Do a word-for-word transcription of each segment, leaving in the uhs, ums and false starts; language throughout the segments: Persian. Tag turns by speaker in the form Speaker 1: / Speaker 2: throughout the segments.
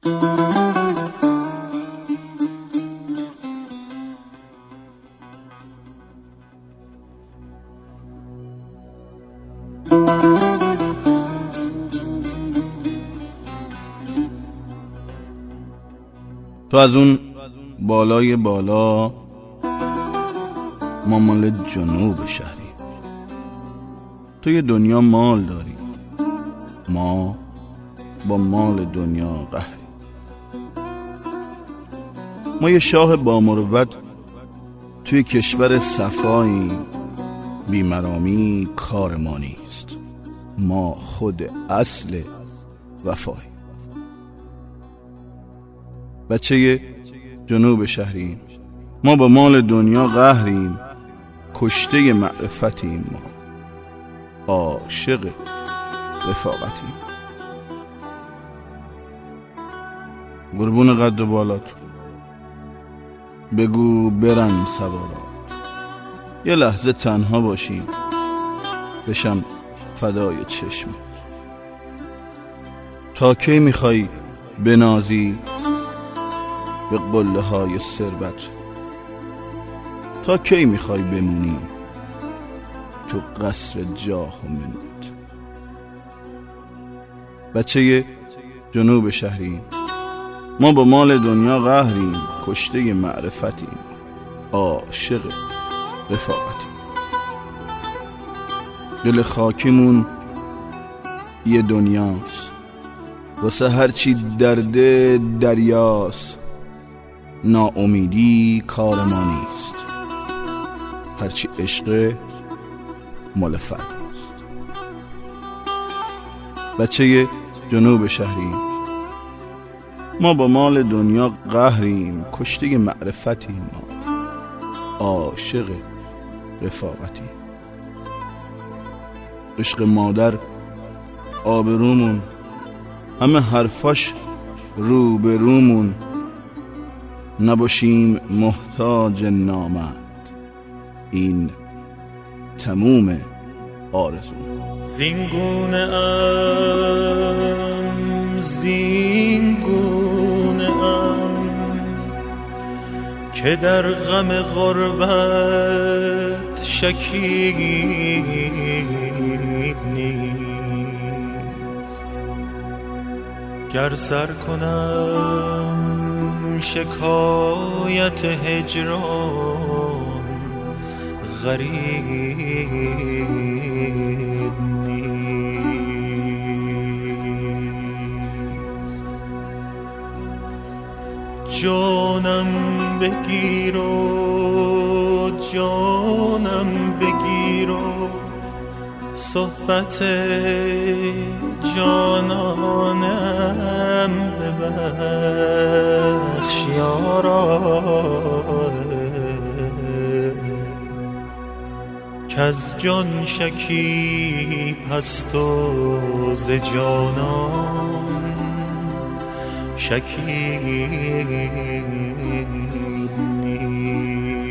Speaker 1: تو از اون بالای بالا، ما مال جنوب شهری. تو یه دنیا مال داری، ما با مال دنیا قهری. ما یه شاه با مروت توی کشور صفایی، بیمرامی کار ما نیست، ما خود اصل وفایی. بچه جنوب شهریم، ما با مال دنیا قهریم، کشته معرفتیم، ما عاشق رفاقتیم. قربون قد و بالات، بگو برن سوارات، یه لحظه تنها باشیم، بشم فدای چشم. تا کی میخوای بنازی به قله های ثروت؟ تا کی میخوای بمونی تو قصر جاه و منت؟ بچه جنوب شهری، ما با مال دنیا قهریم، کشته معرفتیم، عاشق رفاقتیم. دل خاکیمون یه دنیاست، واسه هرچی درده دریاست. ناامیدی کار ما نیست، هرچی عشق مال فرداست. بچه جنوب شهری، ما با مال دنیا قهریم، کشته معرفتیم، ما عاشق رفاقتیم. عشق مادر آبرومون، همه حرفاش رو به رومون. نباشیم محتاج نامرد، این تموم آرزوم.
Speaker 2: زینگونه ام زینگونه ام که در غم غربت شکیب نیست. گر سر کنم شکایت هجران غریب نیست. جانم بگیر و جانم بگیر و صحبت جانانم ببخش یارا، کز جان شکیب هست و ز جانان شکیب نیست.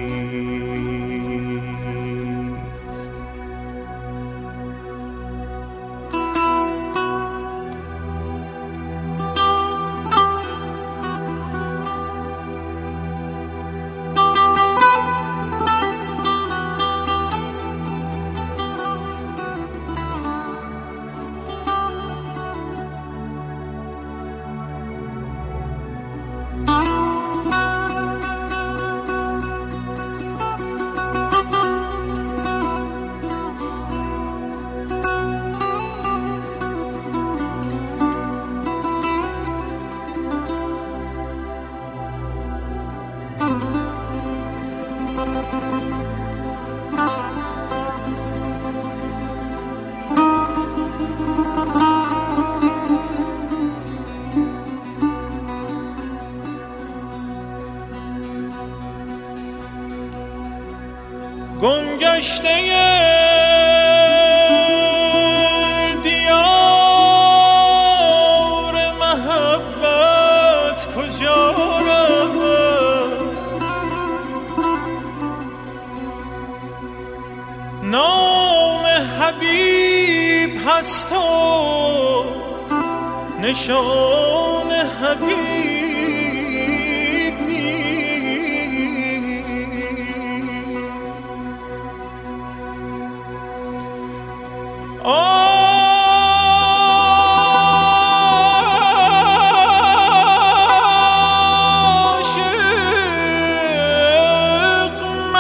Speaker 3: گمگشته دیار محبت کجا رود؟ نام حبیب هست و نشان حبیب نیست. عاشق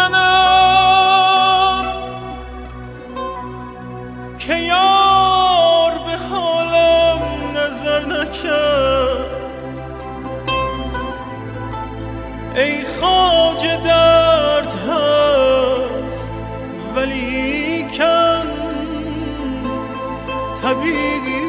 Speaker 3: منم که یار به حالم نظر نکرد. ای خواجه درد هست ولیکن طبیعی